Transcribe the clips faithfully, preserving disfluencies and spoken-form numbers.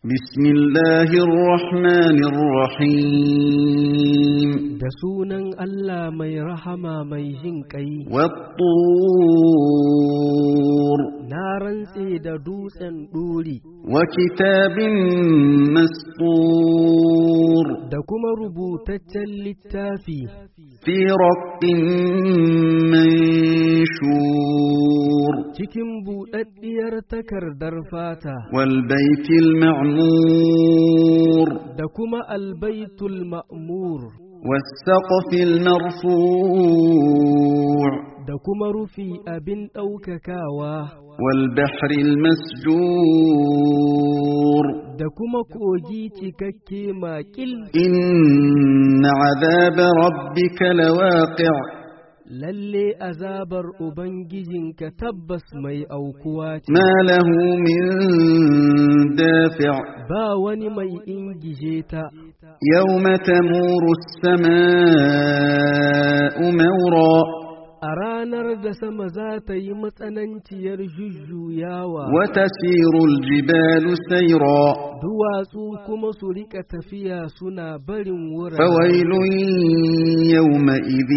بسم الله الرحمن الرحيم da sunan Allah mai rahama mai jin ƙai. والطور Na rantse da dutsen ɗuri وكتاب مسطور da kuma rubutaccen littafi في رق منشور cikin buɗaɗɗiyar takardar fata والبيت المعمور da kuma albaitul ma'mur والسقف المرفوع da kuma rufi abin ɗaukakawa والبحر المسجور da kuma kogi cikakke maƙil. إن عذاب ربك لواقع Lalle azabar Ubangijinka tabbas mai aukuwa ce, ما له من دافع ba wani mai ingije ta. يوم تمور السماء مورا A ranar da sama za ta yi matsananciyar jujjuyawa, وتسير الجبال سيرا duwatsu kuma su rika tafiya suna barin wurare. فويل يومئذ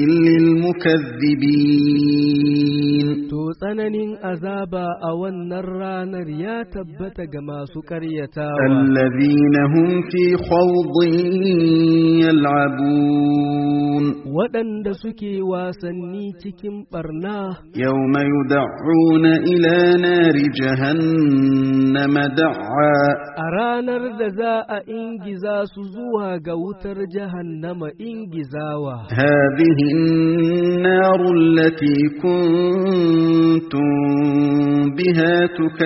للمكذبين To tsananin azaba a wannan ranar ya tabbata ga masu ƙaryatawa, الذين هم في خوض يلعبون waɗanda suke wasanni cikin ɓarna. يوم يدعون إلى نار جهنم دعا A ranar da za a ingiza su zuwa ga wutar jahannama ingizawa. هذه النار التي كنتم بها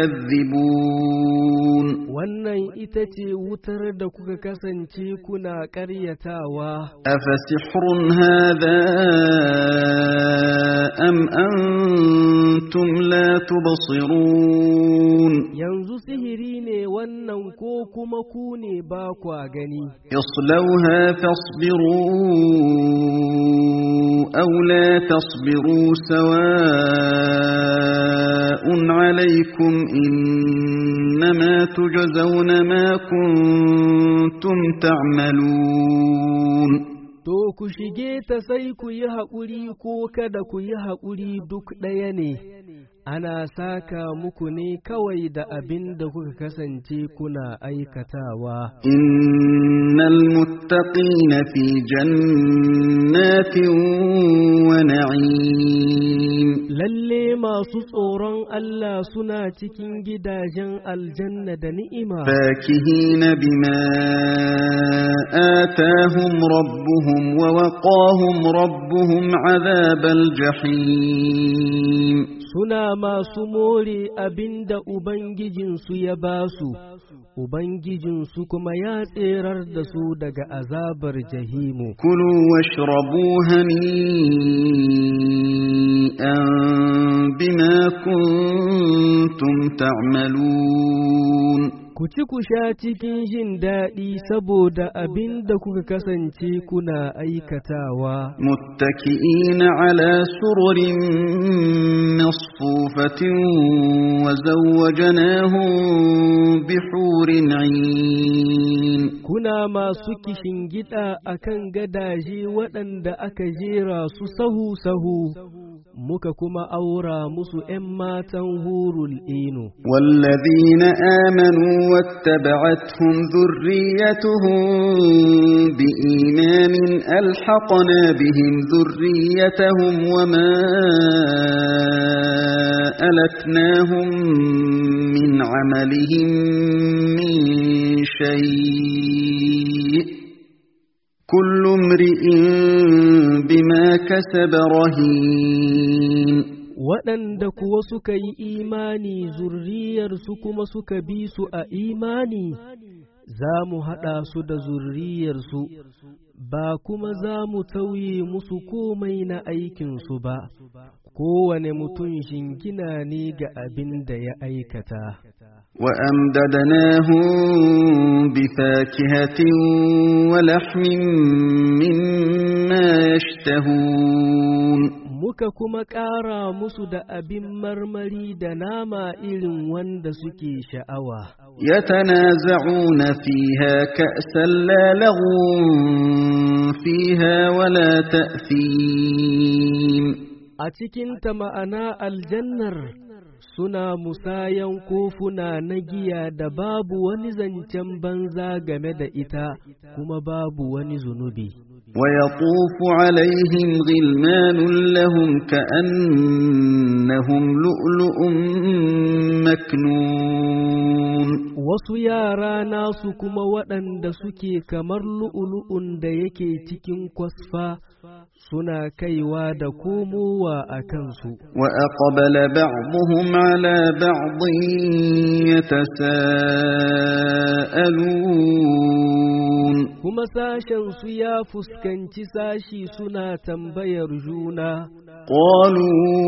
تكذبون Wannan ita ce wutar da kuka kasance kuna ƙaryatawa. أفسحر هذا أم أنتم لا تبصرون Yanzu sihiri ne wannan ko kuma ku ne ba kwa gani. اصلوها فاصبروا أو لا تصبروا سواء عليكم إنما تجزون ما كنتم تعملون To ku shige ta sai ku yi haƙuri ko kada ku yi haƙuri duk ɗaya ne, ana saka muku ne kawai da abin da kuka kasance kuna aikatawa. إن المتقين في جنات ونعيم Lalle masu tsoron Allah suna cikin gidajen aljanna da ni'ima, فاكهين بما آتاهم ربهم ووقاهم ربهم عذاب الجحيم suna masu more abin da Ubangijinsu ya ba su, Ubangijinsu kuma ya tserar da su daga azabar jahimu. كلوا واشربوا هنيئا بما كنتم تعملون Ku ci ku sha cikin jin daɗi saboda abin da kuka kasance kuna aikatawa. متكئين على سرر مصفوفة وزوجناهم بحور عين Kuna masu kishingiɗa a kan gadaje waɗanda aka jera su sahu-sahu, muka kuma aura musu ‘yan matan hurul ino. والذين آمنوا واتبعتهم ذريتهم بإيمان ألحقنا بهم ذريتهم وما ألتناهم من عملهم من شيء كل امرئ بما كسب رهين Waɗanda kuwa suka yi imani zurriyarsu kuma suka bi su a imani, za mu haɗa su da zurriyarsu, ba kuma za mu tauye musu komai na aikinsu ba, kowane mutum shingina ne ga abin da ya aikata. وأمددناهم بفاكهة ولحم مما يشتهون muka kuma ƙara musu da abin marmari da nama irin wanda suke sha'awa. يتنازعون فيها كأسا لا لغو فيها ولا تأثيم A cikinta ma'ana aljannar suna musayan kofuna na giya da babu wani zancen banza game da ita kuma babu wani zunubi. ويطوف عليهم غلمان لهم كأنهم لؤلؤ مكنون wasu yara nasu kuma waɗanda suke kamar lu'ulu'un da yake cikin kwasfa suna kaiwa da komowa a kansu. وأقبل بعضهم على بعض يتساءلون kuma sashensu ya fuskanci sashi suna tambayar juna. قالوا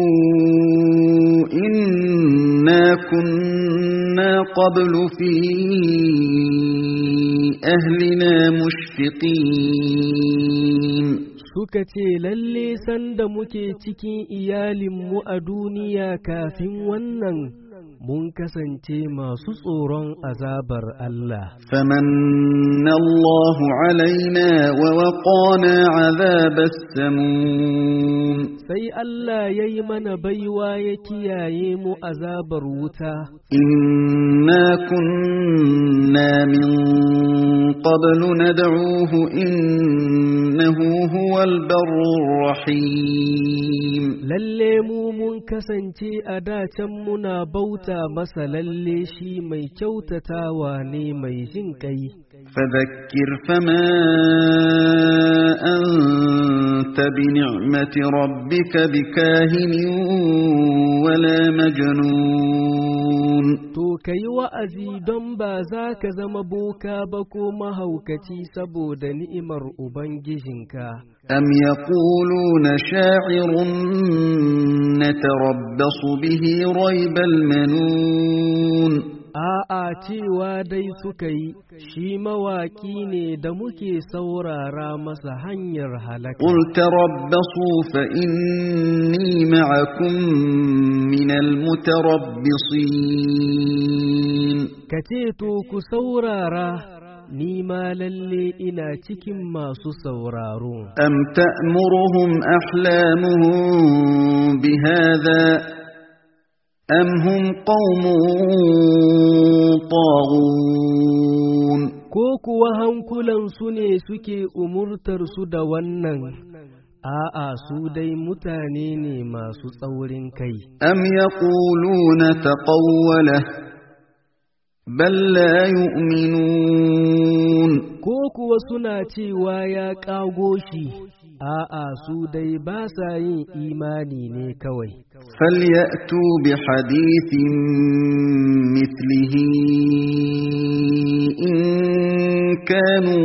إنا كنا قبل في أهلنا مشفقين Suka ce lalle sanda muke cikin iyalinmu a duniya kafin wannan mun kasance masu tsoron azabar Allah. فمن الله علينا ووقانا عذاب السموم Sai Allah ya yi mana baiwa ya kiyaye mu azabar wuta. إنا كنا من قبل ندعوه إنه هو البر الرحيم Lalle mu mun kasance a dacen muna bauta masa lalle shi mai kyautatawa ne mai jin kai. فذكر فما أنت بنعمة ربك بكاهن ولا مجنون To ka yi wa'azi don ba za ka zama boka ba ko mahaukaci saboda ni'imar Ubangijinka. أم يقولون شاعر نتربص به ريب المنون A'a cewa dai suka yi, shi mawaƙi ne da muke saurara masa hanyar halaka. قل تربصوا فإني معكم من المتربصين Ka ce to ku saurara, ni ma lalle ina cikin masu sauraro. أم تأمرهم أحلامهم بهذا أم هم قوم طاغون Ko kuwa hankulansu ne suke umurtar su da wannan, a'a su dai mutane ne masu tsaurin kai. أم يقولون تقوله بل لا يؤمنون Ko kuwa suna cewa ya ƙago shi, a'a su dai ba sa yin imani ne kawai. فليأتوا بحديث مثله إن كانوا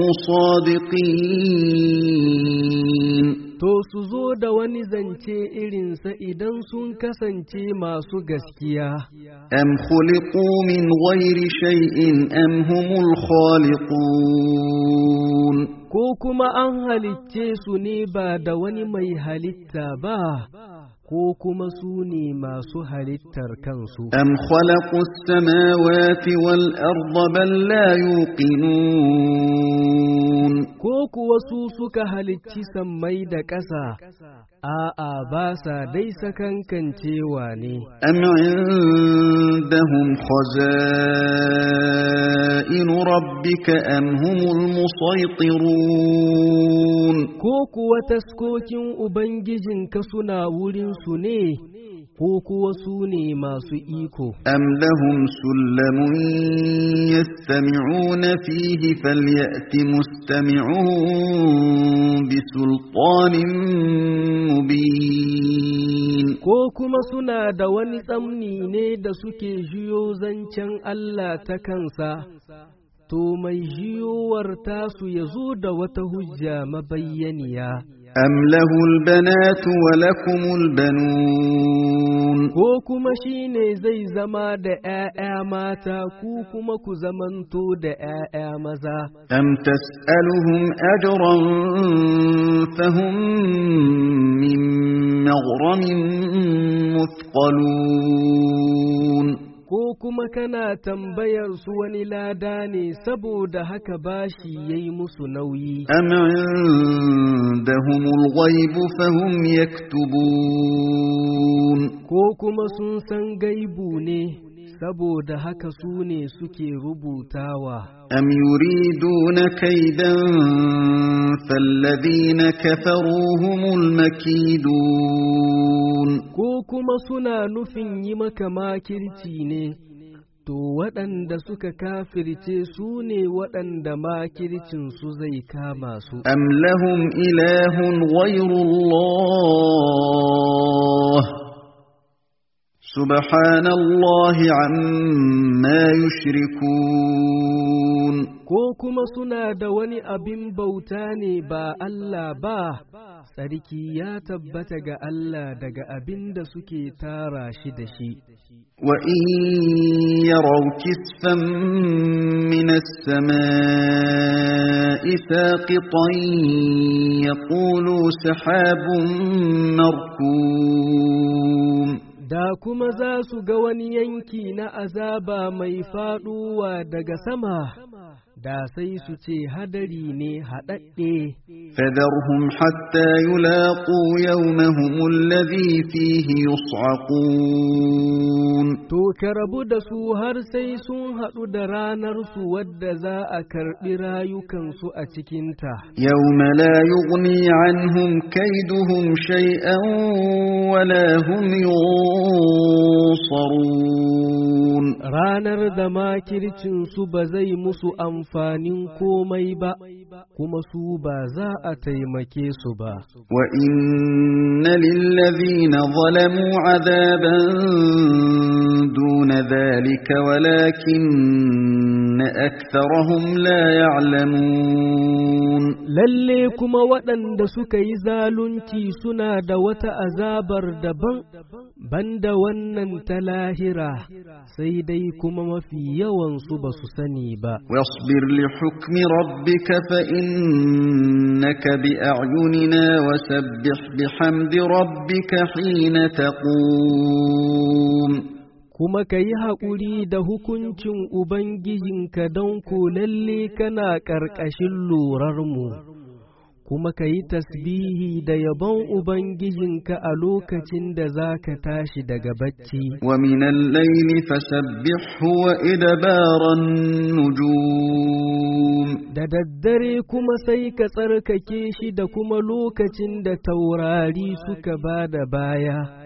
صادقين To su zo da wani zance irinsa idan sun kasance masu gaskiya. أم خلقوا من غير شيء أم هم الخالقون Ko kuma an halicce su ne ba da wani mai halitta ba, ko kuma su ne masu halittar kansu. أم خلقوا السماوات والأرض بل لا يوقنون Ko kuwa su suka halicci sammai da ƙasa, a'a ba sa dai sakankancewa ne. أم عندهم خزائن ربك أم هم المسيطرون Ko kuwa taskokin Ubangijinka suna wurinsu ne, ko kuwa su ne masu iko. أم لهم سلم يستمعون فيه فليأت مستمعون بسلطان مبين Ko kuma suna da wani tsamni ne da suke jiyo zancen Allah ta kansa, to mai jiyowar tasu ya zo da wata hujja mabayyaniya. أم له البنات ولكم البنون Ko kuma shi ne zai zama da ’ya'ya mata ku kuma ku zamanto da ’ya'ya maza. أم تسألهم أجرا فهم من مغرم مثقلون ko kuma kana tambayar su wani lada ne saboda haka bashi yayi musu nauyi am indahumul ghaib fahum yaktubun ko kuma sun san gaibu ne saboda haka su ne suke rubutawa am yuriduna kaidan falladhina kafaru humul makidun ko kuma suna nufin yi maka makirci ne to waɗanda suka kafirce su ne waɗanda makircin su zai kama su am lahum ilahun ghayrullah subhanallahi amma yushrikun ko kuma suna da wani abin bauta ne ba Allah ba tsarki ya tabbata ga Allah daga abin da suke tara shi da shi wa in yaraw kisfan min as-samaa'i saqitan yaqulu sahabun markum da kuma za su ga wani yanki na azaba mai faɗuwa daga sama da sai su ce hadari ne haɗaɗɗe fadharhum hatta yulaqu yawmahum alladhi fihi yus'aqun to ka rabu da su har sai sun haɗu da ranar su wadda za a karɓi rayukansu a cikinta yawma la yughni anhum kaiduhum shay'an wala hum yunsarun ranar da makircin su ba zai musu amfanin komai ba kuma su ba za a taimake su ba wa inna lilladhina zalamu adaban duna dhalika walakinna aktharahum la ya'lamun lalle kuma waɗanda suka yi zalunci suna da wata azabar daban banda wannan ta lahira sai dai kuma mafi yawan su ba su sani ba wasbir li hukmi rabbika fa innaka bi a'yunina wasabbih bihamdi rabbika hina taqum kuma ka yi haƙuri da hukuncin Ubangijinka don ko lalle kana ƙarƙashin lurarmu, kuma ka yi tasbihi da yabon Ubangijinka a lokacin da za ka tashi daga bacci. Wa minan laili fasabbihu wa idbaran nujum. Da daddare kuma sai ka tsarkake shi da kuma lokacin da taurari suka ba da baya.